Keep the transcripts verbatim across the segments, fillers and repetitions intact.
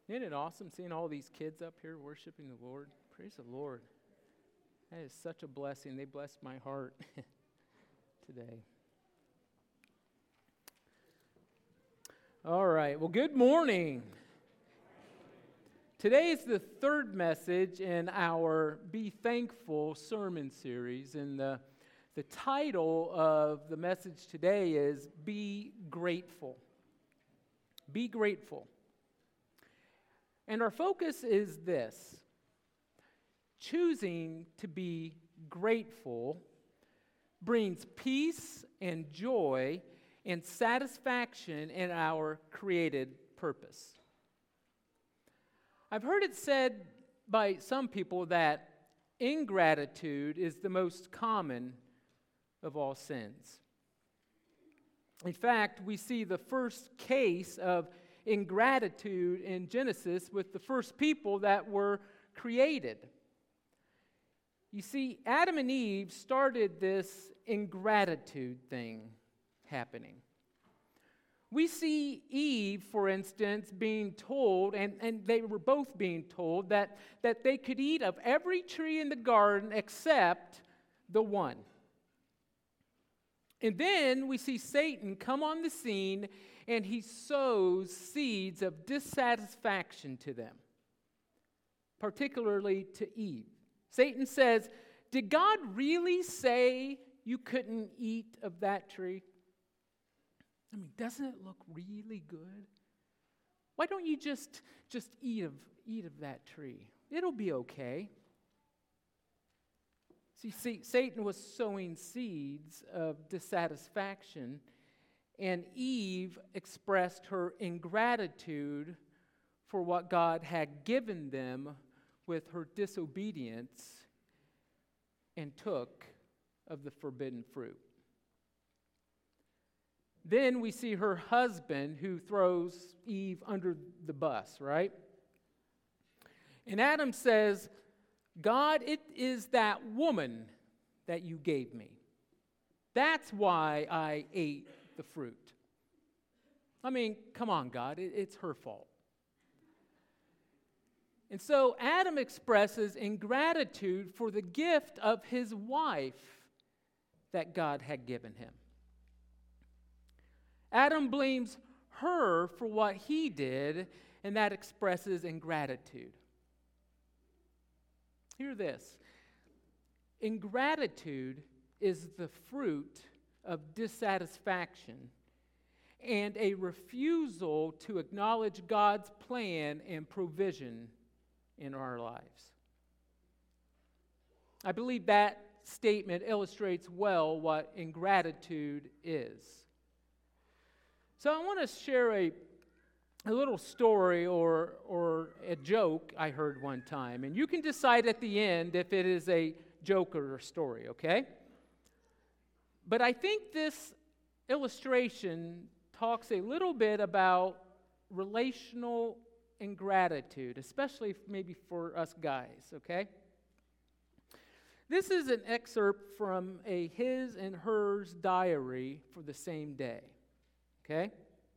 Isn't it awesome seeing all these kids up here worshiping the Lord? Praise the Lord. That is such a blessing. They blessed my heart today. All right. Well, good morning. Today is the third message in our Be Thankful sermon series, and the, the title of the message today is Be Grateful. Be grateful. And our focus is this: choosing to be grateful brings peace and joy and satisfaction in our created purpose. I've heard it said by some people that ingratitude is the most common of all sins. In fact, we see the first case of ingratitude in Genesis with the first people that were created. You see, Adam and Eve started this ingratitude thing happening. We see Eve, for instance, being told, and, and they were both being told, that, that they could eat of every tree in the garden except the one. And then we see Satan come on the scene, and he sows seeds of dissatisfaction to them, particularly to Eve. Satan says, "Did God really say you couldn't eat of that tree? I mean, doesn't it look really good? Why don't you just, just eat of, eat of that tree? It'll be okay." See, see, Satan was sowing seeds of dissatisfaction, and Eve expressed her ingratitude for what God had given them with her disobedience and took of the forbidden fruit. Then we see her husband who throws Eve under the bus, right? And Adam says, "God, it is that woman that you gave me. That's why I ate the fruit. I mean, come on, God, it, it's her fault." And so Adam expresses ingratitude for the gift of his wife that God had given him. Adam blames her for what he did, and that expresses ingratitude. Hear this. Ingratitude is the fruit of dissatisfaction and a refusal to acknowledge God's plan and provision in our lives. I believe that statement illustrates well what ingratitude is. So I want to share a, a little story or, or a joke I heard one time, and you can decide at the end if it is a joke or a story, okay? But I think this illustration talks a little bit about relational ingratitude, especially maybe for us guys, okay? This is an excerpt from a his and hers diary for the same day, okay?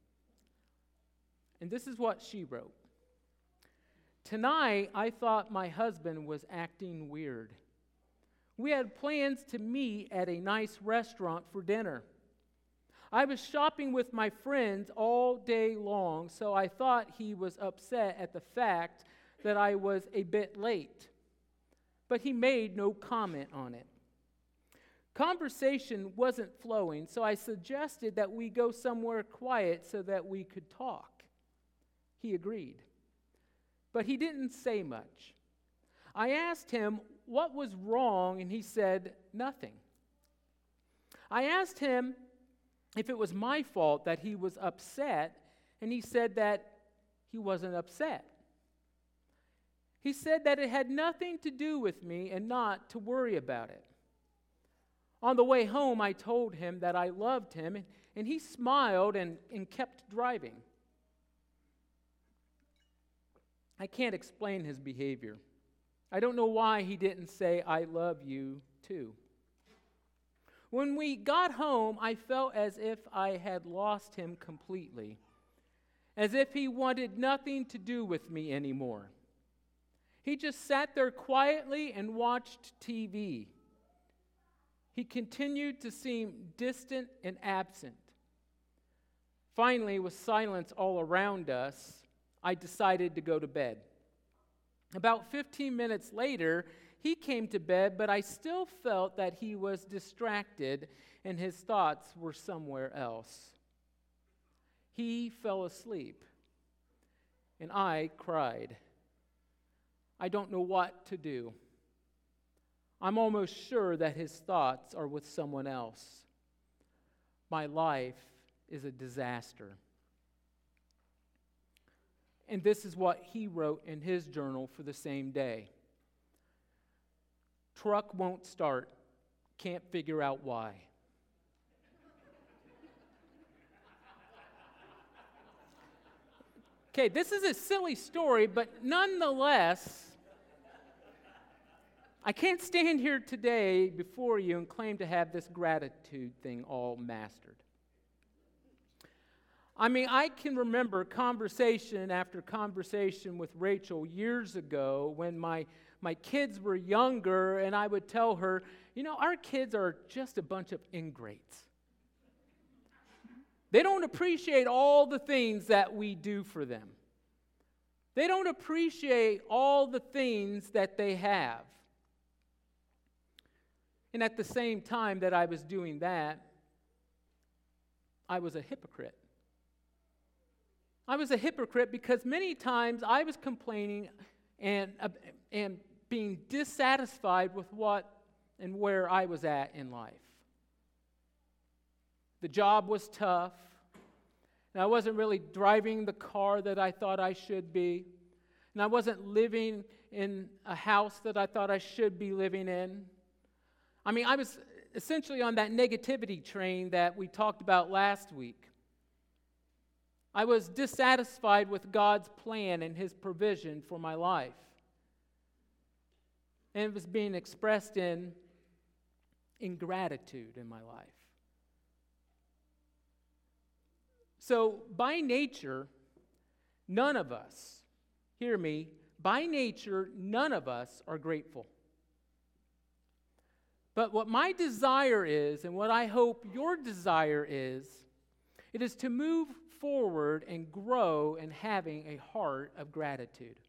And this is what she wrote. "Tonight, I thought my husband was acting weird. We had plans to meet at a nice restaurant for dinner. I was shopping with my friends all day long, so I thought he was upset at the fact that I was a bit late. But he made no comment on it. Conversation wasn't flowing, so I suggested that we go somewhere quiet so that we could talk. He agreed. But he didn't say much. I asked him what was wrong, and he said nothing. I asked him if it was my fault that he was upset, and he said that he wasn't upset. He said that it had nothing to do with me and not to worry about it. On the way home, I told him that I loved him, and, and he smiled and, and kept driving. I can't explain his behavior. I don't know why he didn't say, 'I love you too.' When we got home, I felt as if I had lost him completely. as if he wanted nothing to do with me anymore. He just sat there quietly and watched T V. He continued to seem distant and absent. Finally, with silence all around us, I decided to go to bed. About fifteen minutes later, he came to bed, but I still felt that he was distracted and his thoughts were somewhere else. He fell asleep, and I cried. I don't know what to do. I'm almost sure that his thoughts are with someone else. My life is a disaster. And this is what he wrote in his journal for the same day. Truck won't start. Can't figure out why. Okay, this is a silly story, but nonetheless, I can't stand here today before you and claim to have this gratitude thing all mastered. I mean, I can remember conversation after conversation with Rachel years ago when my, my kids were younger, and I would tell her, you know, our kids are just a bunch of ingrates. They don't appreciate all the things that we do for them. They don't appreciate all the things that they have. And at the same time that I was doing that, I was a hypocrite. I was a hypocrite because many times I was complaining and, uh, and being dissatisfied with what and where I was at in life. The job was tough, and I wasn't really driving the car that I thought I should be, and I wasn't living in a house that I thought I should be living in. I mean, I was essentially on that negativity train that we talked about last week. I was dissatisfied with God's plan and His provision for my life. And it was being expressed in ingratitude in my life. So, by nature, none of us, hear me, by nature, none of us are grateful. But what my desire is, and what I hope your desire is, it is to move forward and grow in having a heart of gratitude.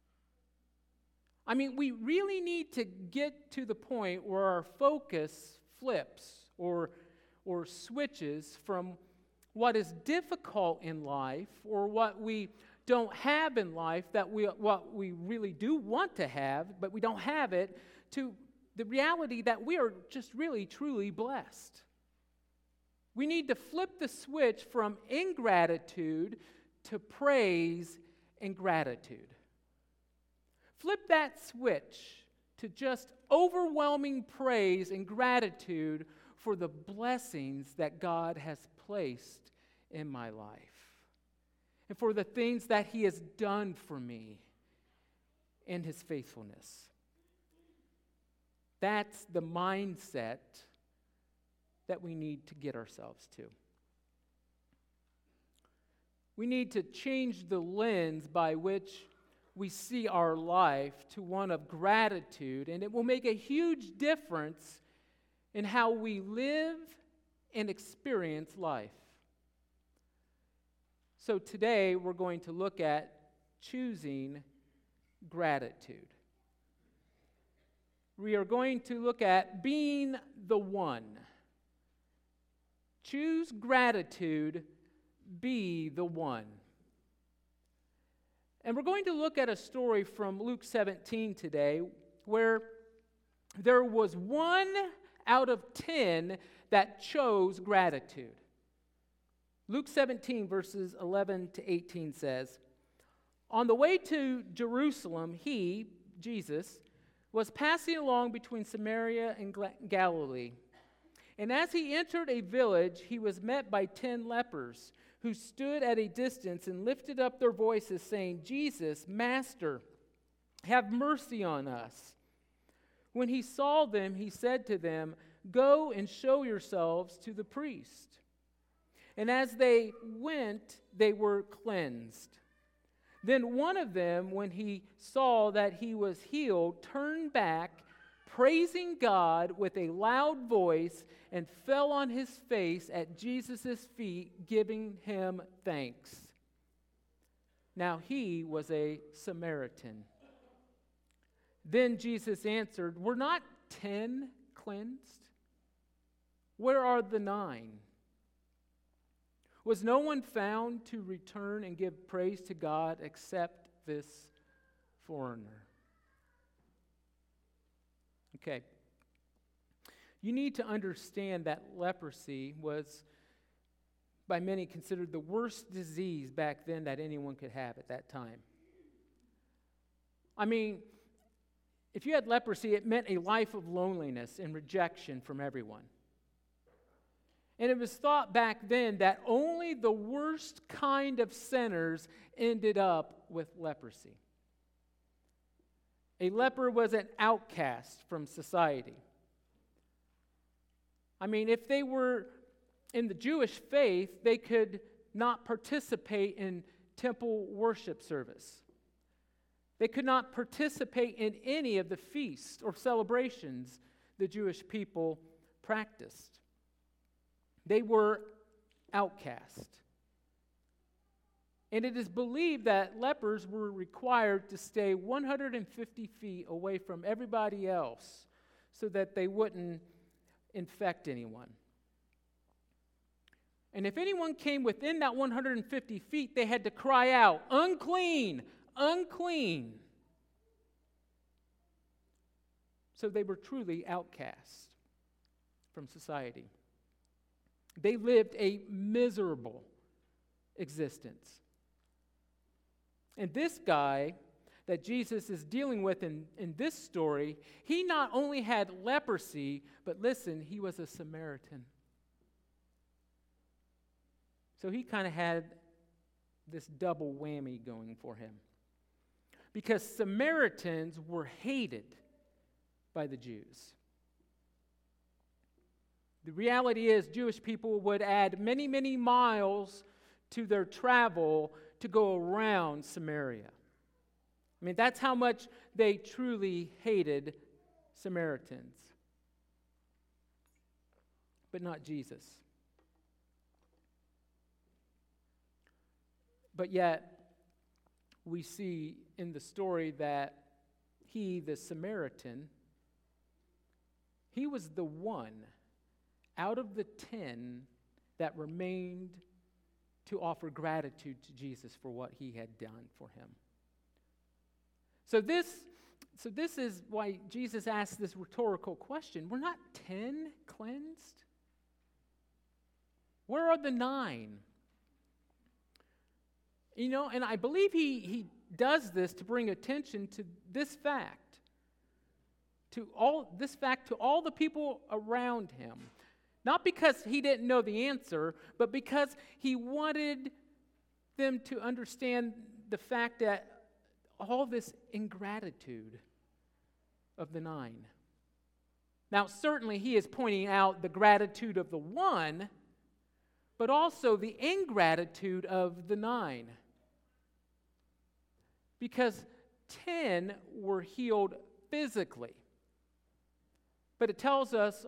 I mean, we really need to get to the point where our focus flips or, or switches from what is difficult in life or what we don't have in life, that we what we really do want to have, but we don't have it, to the reality that we are just really, truly blessed. We need to flip the switch from ingratitude to praise and gratitude. Flip that switch to just overwhelming praise and gratitude for the blessings that God has placed in my life and for the things that He has done for me in His faithfulness. That's the mindset that we need to get ourselves to. We need to change the lens by which we see our life to one of gratitude, and it will make a huge difference in how we live and experience life. So today we're going to look at choosing gratitude. We are going to look at being the one. Choose gratitude, be the one. And we're going to look at a story from Luke seventeen today where there was one out of ten that chose gratitude. Luke seventeen, verses eleven to eighteen says, "On the way to Jerusalem, he, Jesus, was passing along between Samaria and Galilee. And as he entered a village, he was met by ten lepers, who stood at a distance and lifted up their voices, saying, 'Jesus, Master, have mercy on us.' When he saw them, he said to them, 'Go and show yourselves to the priest.' and as they went, they were cleansed. Then one of them, when he saw that he was healed, turned back, praising God with a loud voice, and fell on his face at Jesus' feet, giving him thanks. Now he was a Samaritan. Then Jesus answered, "Were not ten cleansed? Where are the nine? Was no one found to return and give praise to God except this foreigner?" Okay. You need to understand that leprosy was, by many, considered the worst disease back then that anyone could have at that time. I mean, if you had leprosy, it meant a life of loneliness and rejection from everyone. And it was thought back then that only the worst kind of sinners ended up with leprosy. A leper was an outcast from society. I mean, if they were in the Jewish faith, they could not participate in temple worship service. They could not participate in any of the feasts or celebrations the Jewish people practiced. They were outcast. And it is believed that lepers were required to stay one hundred fifty feet away from everybody else so that they wouldn't infect anyone. And if anyone came within that one hundred fifty feet, they had to cry out, "Unclean! Unclean!" So they were truly outcast from society. They lived a miserable existence. And this guy that Jesus is dealing with in, in this story, he not only had leprosy, but listen, he was a Samaritan. So he kind of had this double whammy going for him. Because Samaritans were hated by the Jews. The reality is, Jewish people would add many, many miles to their travel to go around Samaria. I mean, that's how much they truly hated Samaritans. But not Jesus. But yet, we see in the story that he, the Samaritan, he was the one out of the ten that remained to offer gratitude to Jesus for what he had done for him. So this, so this is why Jesus asked this rhetorical question. We're not ten cleansed? Where are the nine? You know, and I believe he, he does this to bring attention to this fact. To all this fact to all the people around him. Not because he didn't know the answer, but because he wanted them to understand the fact that all this ingratitude of the nine. Now, certainly he is pointing out the gratitude of the one, but also the ingratitude of the nine. Because ten were healed physically. But it tells us,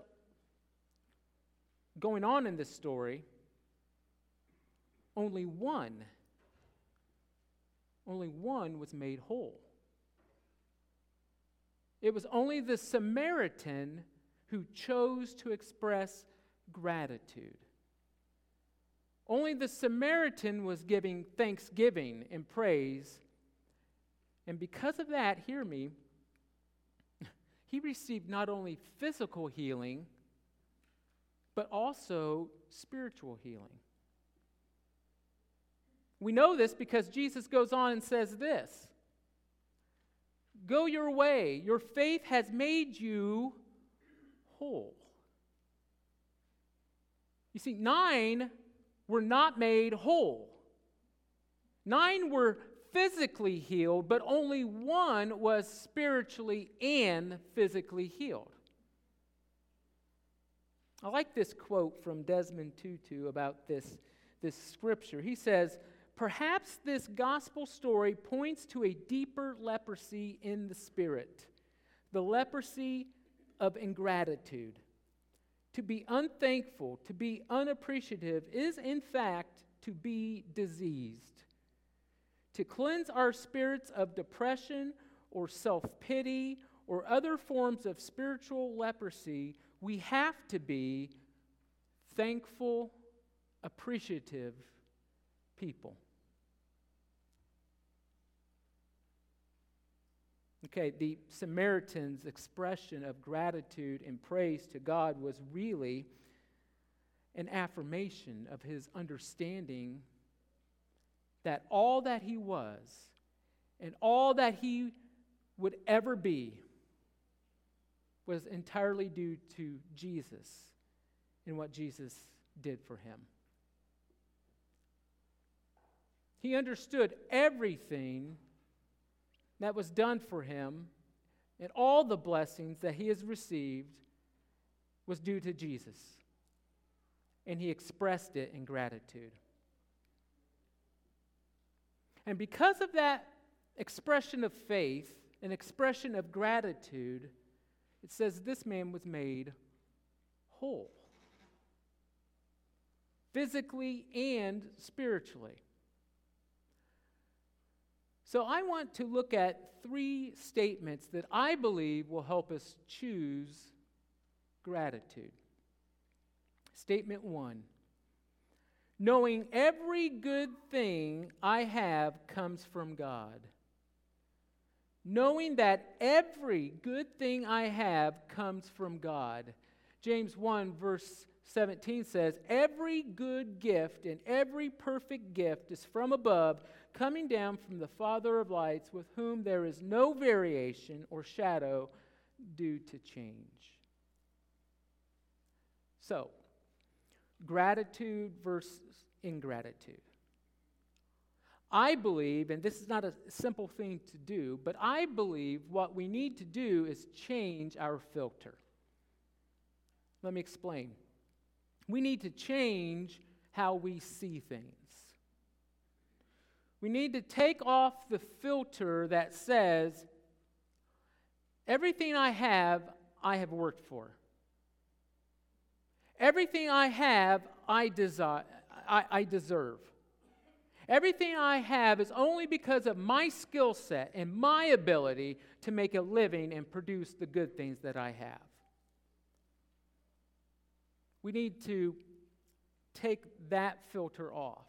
going on in this story, only one, only one was made whole. It was only the Samaritan who chose to express gratitude. Only the Samaritan was giving thanksgiving and praise. And because of that, hear me, he received not only physical healing, but also spiritual healing. We know this because Jesus goes on and says this: "Go your way, your faith has made you whole." You see, nine were not made whole. Nine were physically healed, but only one was spiritually and physically healed. I like this quote from Desmond Tutu about this this scripture. He says, perhaps this gospel story points to a deeper leprosy in the spirit, the leprosy of ingratitude. To be unthankful, to be unappreciative is in fact to be diseased. To cleanse our spirits of depression or self-pity or other forms of spiritual leprosy, we have to be thankful, appreciative people. Okay, the Samaritan's expression of gratitude and praise to God was really an affirmation of his understanding that all that he was and all that he would ever be was entirely due to Jesus and what Jesus did for him. He understood everything that was done for him and all the blessings that he has received was due to Jesus. And he expressed it in gratitude. And because of that expression of faith, an expression of gratitude, it says this man was made whole, physically and spiritually. So I want to look at three statements that I believe will help us choose gratitude. Statement one, knowing every good thing I have comes from God. Knowing that every good thing I have comes from God. James one verse seventeen says, every good gift and every perfect gift is from above, coming down from the Father of lights, with whom there is no variation or shadow due to change. So, gratitude versus ingratitude. I believe, and this is not a simple thing to do, but I believe what we need to do is change our filter. Let me explain. We need to change how we see things. We need to take off the filter that says, everything I have, I have worked for. Everything I have, I, desire, I, I deserve. Everything I have is only because of my skill set and my ability to make a living and produce the good things that I have. We need to take that filter off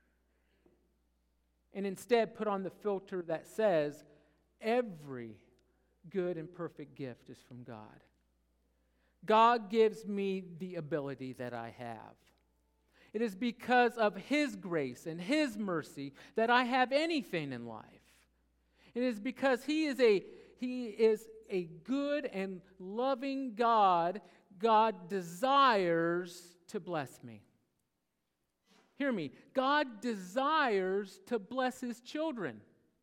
and instead put on the filter that says, every good and perfect gift is from God. God gives me the ability that I have. It is because of His grace and His mercy that I have anything in life. It is because He is a He is a good and loving God. God desires to bless me. Hear me. God desires to bless His children.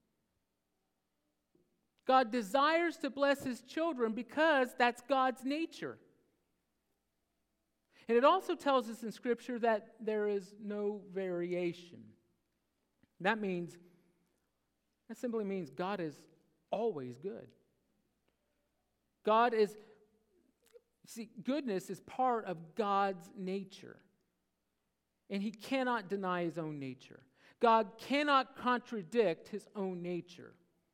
God desires to bless His children because that's God's nature. And it also tells us in Scripture that there is no variation. That means, that simply means God is always good. God is, see, goodness is part of God's nature. And He cannot deny His own nature. God cannot contradict His own nature.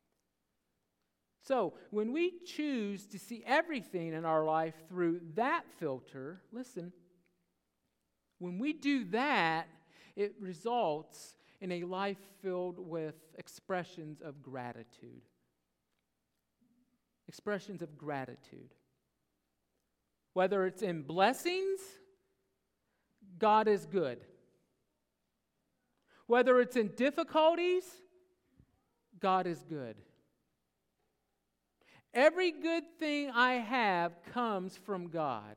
So, when we choose to see everything in our life through that filter, listen, when we do that, it results in a life filled with expressions of gratitude. Expressions of gratitude. Whether it's in blessings, God is good. Whether it's in difficulties, God is good. Every good thing I have comes from God.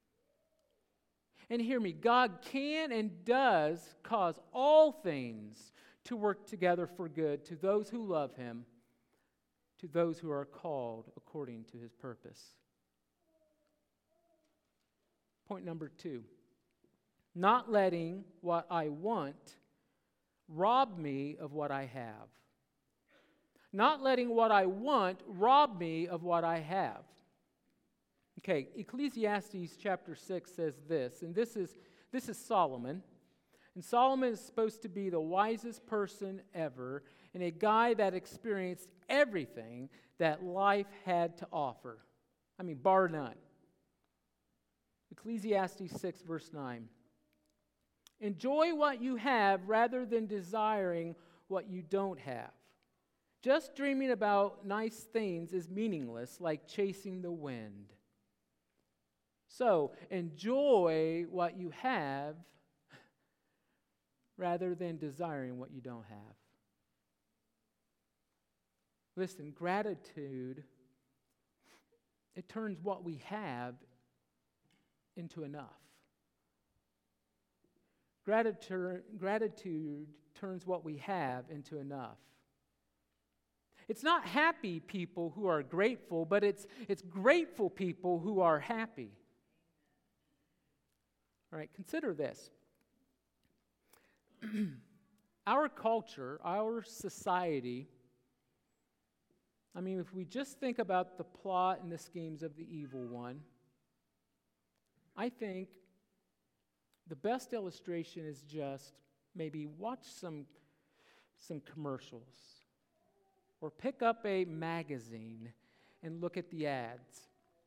And hear me, God can and does cause all things to work together for good to those who love Him, to those who are called according to His purpose. Point number two. not letting what I want rob me of what I have. Not letting what I want rob me of what I have. Okay, Ecclesiastes chapter six says this, and this is this is Solomon. And Solomon is supposed to be the wisest person ever, and a guy that experienced everything that life had to offer. I mean, bar none. Ecclesiastes six, verse nine. Enjoy what you have rather than desiring what you don't have. Just dreaming about nice things is meaningless, like chasing the wind. So, enjoy what you have rather than desiring what you don't have. Listen, gratitude, it turns what we have into enough. Gratitude, gratitude turns what we have into enough. It's not happy people who are grateful, but it's, it's grateful people who are happy. All right, consider this. Our culture, our society, I mean, if we just think about the plot and the schemes of the evil one, I think the best illustration is just maybe watch some, some commercials or pick up a magazine and look at the ads.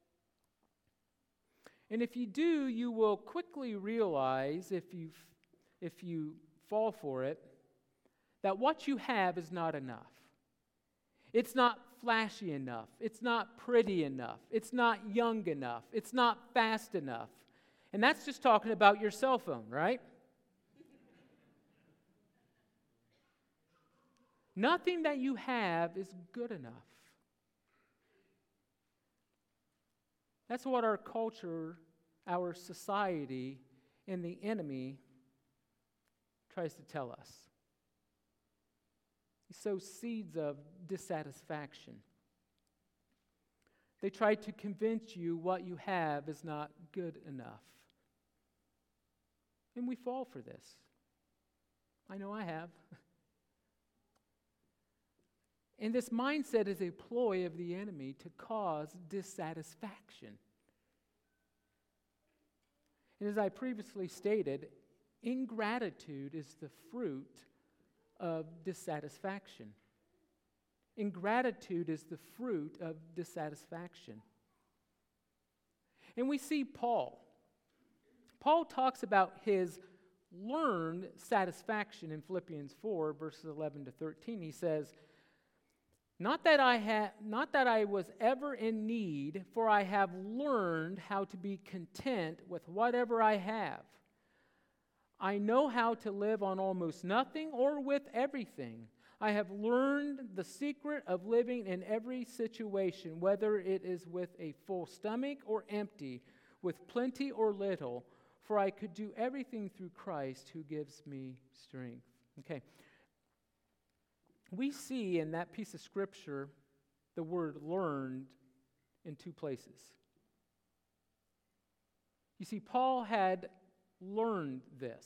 And if you do, you will quickly realize, if you if you fall for it, that what you have is not enough. It's not flashy enough. It's not pretty enough. It's not young enough. It's not fast enough. And that's just talking about your cell phone, right? Nothing that you have is good enough. That's what our culture, our society, and the enemy tries to tell us. He sows seeds of dissatisfaction. They try to convince you what you have is not good enough. And we fall for this. I know I have. And this mindset is a ploy of the enemy to cause dissatisfaction. And as I previously stated, ingratitude is the fruit of dissatisfaction. Ingratitude is the fruit of dissatisfaction. And we see Paul. Paul talks about his learned satisfaction in Philippians four, verses eleven to thirteen. He says, Not that I ha- not that I was ever in need, for I have learned how to be content with whatever I have. I know how to live on almost nothing or with everything. I have learned the secret of living in every situation, whether it is with a full stomach or empty, with plenty or little, for I could do everything through Christ who gives me strength. Okay. We see in that piece of scripture the word learned in two places. You see, Paul had learned this.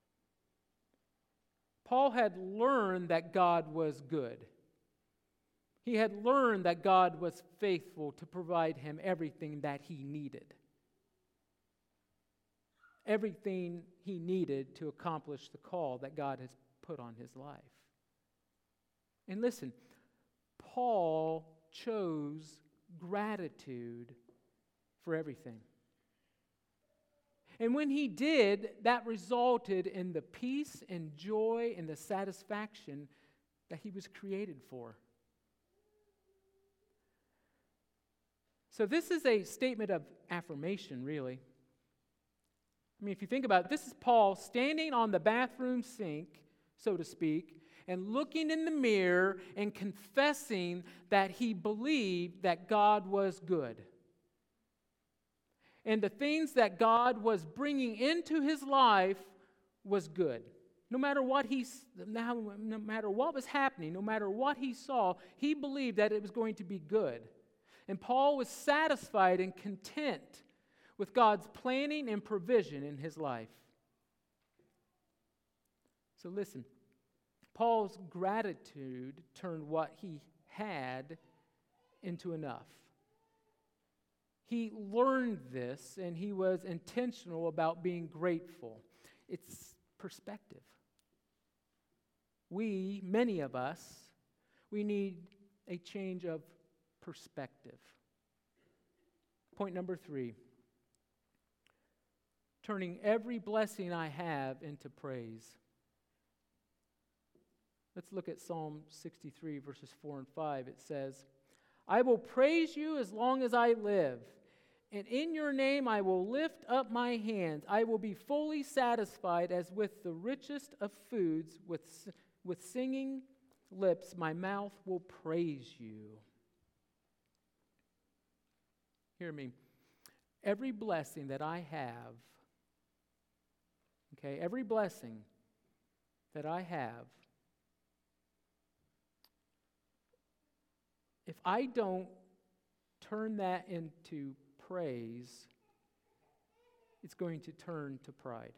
Paul had learned that God was good. He had learned that God was faithful to provide him everything that he needed. Everything he needed to accomplish the call that God has put on his life. And listen, Paul chose gratitude for everything. And when he did, that resulted in the peace and joy and the satisfaction that he was created for. So this is a statement of affirmation, really. I mean, if you think about it, this is Paul standing on the bathroom sink, so to speak, and looking in the mirror and confessing that he believed that God was good. And the things that God was bringing into his life was good. No matter what he, no matter what was happening, no matter what he saw, he believed that it was going to be good. And Paul was satisfied and content with God's planning and provision in his life. So listen, Paul's gratitude turned what he had into enough. He learned this, and he was intentional about being grateful. It's perspective. We, many of us, we need a change of perspective. Point number three, turning every blessing I have into praise. Let's look at Psalm sixty-three, verses four and five. It says, I will praise you as long as I live, and in your name I will lift up my hands. I will be fully satisfied as with the richest of foods. With, with singing lips, my mouth will praise you. Hear me. Every blessing that I have, okay, every blessing that I have, if I don't turn that into praise, it's going to turn to pride.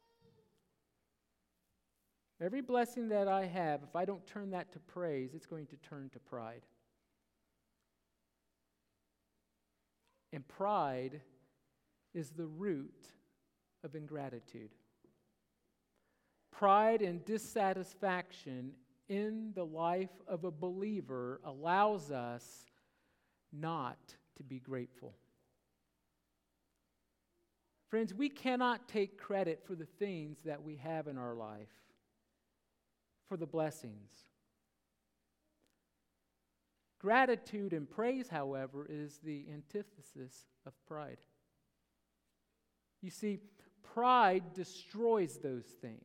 Every blessing that I have, if I don't turn that to praise, it's going to turn to pride. And pride is the root of ingratitude. Pride and dissatisfaction in the life of a believer allows us not to be grateful. Friends, we cannot take credit for the things that we have in our life, for the blessings. Gratitude and praise, however, is the antithesis of pride. You see, pride destroys those things.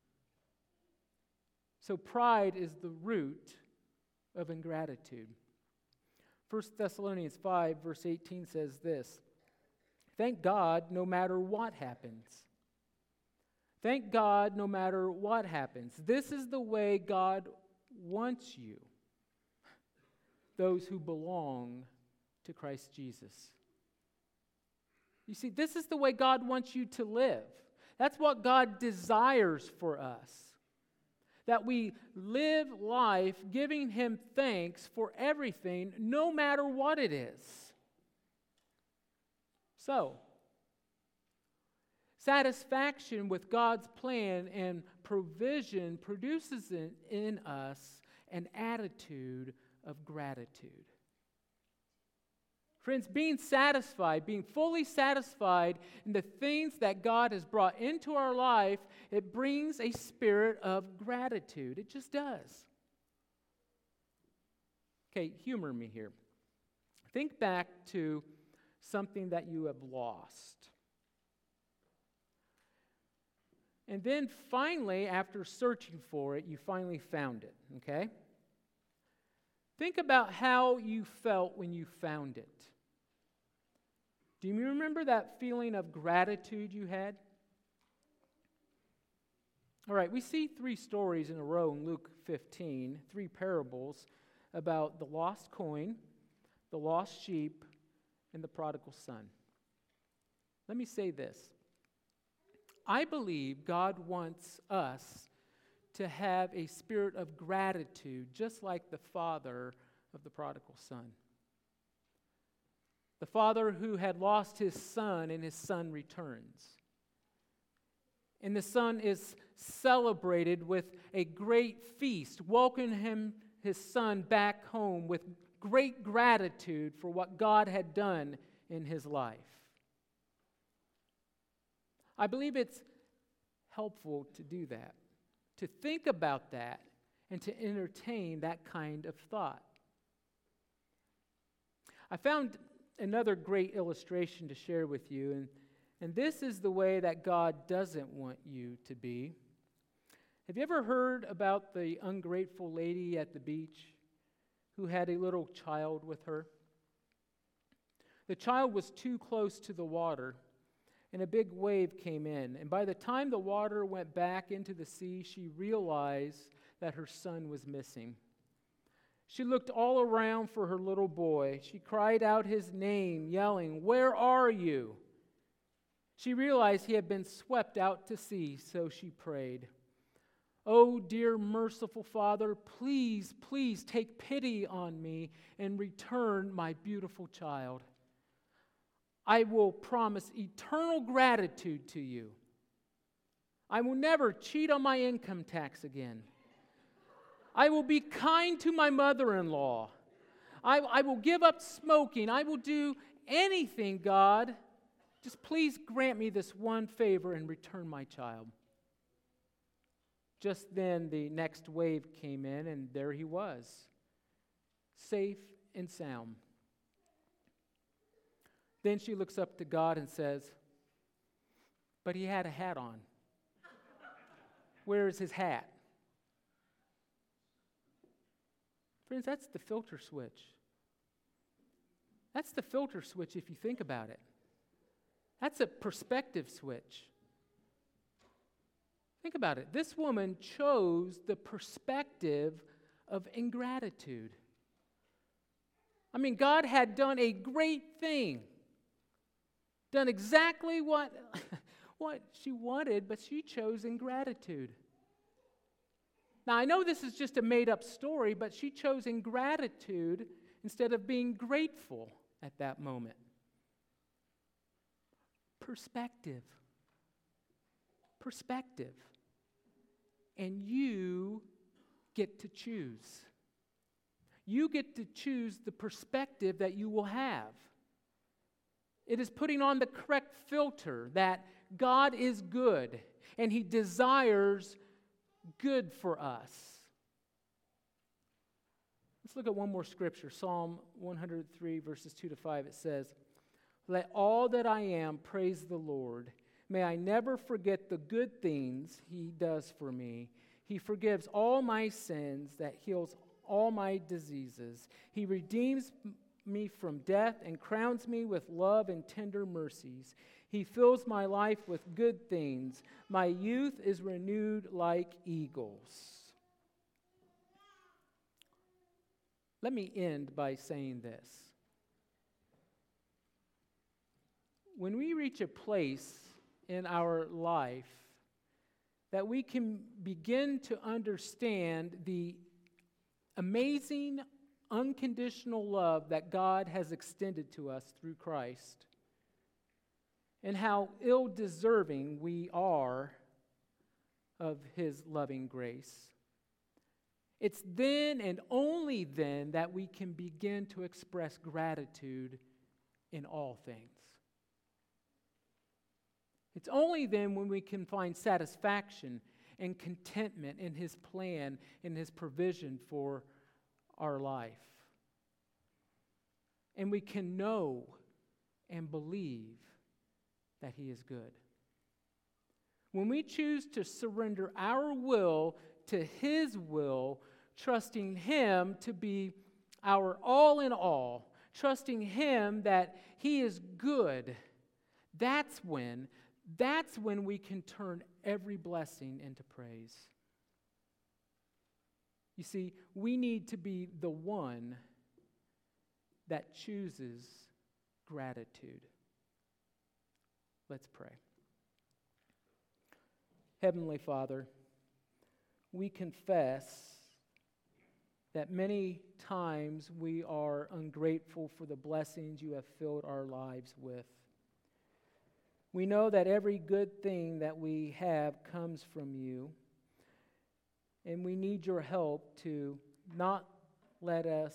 So pride is the root of ingratitude. First Thessalonians five, verse eighteen says this, thank God no matter what happens. Thank God no matter what happens. This is the way God wants you, those who belong to Christ Jesus. You see, this is the way God wants you to live. That's what God desires for us. That we live life giving Him thanks for everything, no matter what it is. So, satisfaction with God's plan and provision produces in, in us an attitude of gratitude. Friends, being satisfied, being fully satisfied in the things that God has brought into our life, it brings a spirit of gratitude. It just does. Okay, humor me here. Think back to something that you have lost. And then finally, after searching for it, you finally found it, okay? Think about how you felt when you found it. Do you remember that feeling of gratitude you had? All right, we see three stories in a row in Luke fifteen, three parables about the lost coin, the lost sheep, and the prodigal son. Let me say this. I believe God wants us to have a spirit of gratitude, just like the father of the prodigal son. The father who had lost his son, and his son returns. And the son is celebrated with a great feast, welcoming him, his son back home with great gratitude for what God had done in his life. I believe it's helpful to do that, to think about that, and to entertain that kind of thought. I found another great illustration to share with you, and, and this is the way that God doesn't want you to be. Have you ever heard about the ungrateful lady at the beach who had a little child with her? The child was too close to the water, and a big wave came in. And by the time the water went back into the sea, she realized that her son was missing. She looked all around for her little boy. She cried out his name, yelling, "Where are you?" She realized he had been swept out to sea, so she prayed, Oh, dear merciful Father, please, please take pity on me and return my beautiful child. I will promise eternal gratitude to you. I will never cheat on my income tax again. I will be kind to my mother-in-law. I, I will give up smoking. I will do anything, God. Just please grant me this one favor and return my child. Just then the next wave came in, and there he was, safe and sound. Then she looks up to God and says, but he had a hat on. Where is his hat? Friends, that's the filter switch. That's the filter switch if you think about it. That's a perspective switch. Think about it. This woman chose the perspective of ingratitude. I mean, God had done a great thing. Done exactly what, what she wanted, but she chose ingratitude. Now, I know this is just a made-up story, but she chose ingratitude instead of being grateful at that moment. Perspective. Perspective. And you get to choose. You get to choose the perspective that you will have. It is putting on the correct filter that God is good and He desires good for us. Let's look at one more scripture. Psalm one hundred three, verses two to five. It says, let all that I am praise the Lord. May I never forget the good things He does for me. He forgives all my sins, that heals all my diseases. He redeems me from death and crowns me with love and tender mercies. He fills my life with good things. My youth is renewed like eagles. Let me end by saying this. When we reach a place in our life that we can begin to understand the amazing, unconditional love that God has extended to us through Christ, and how ill-deserving we are of His loving grace, it's then and only then that we can begin to express gratitude in all things. It's only then when we can find satisfaction and contentment in His plan, in His provision for our life. And we can know and believe that He is good. When we choose to surrender our will to His will, trusting Him to be our all in all, trusting Him that He is good, that's when, that's when we can turn every blessing into praise. You see, we need to be the one that chooses gratitude. Let's pray. Heavenly Father, we confess that many times we are ungrateful for the blessings You have filled our lives with. We know that every good thing that we have comes from You, and we need Your help to not let us,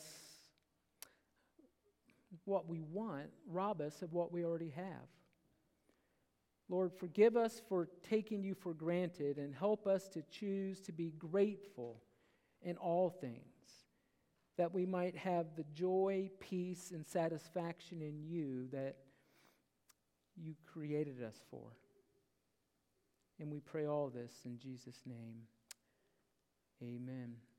what we want, rob us of what we already have. Lord, forgive us for taking You for granted, and help us to choose to be grateful in all things, that we might have the joy, peace, and satisfaction in You that You created us for. And we pray all this in Jesus' name. Amen.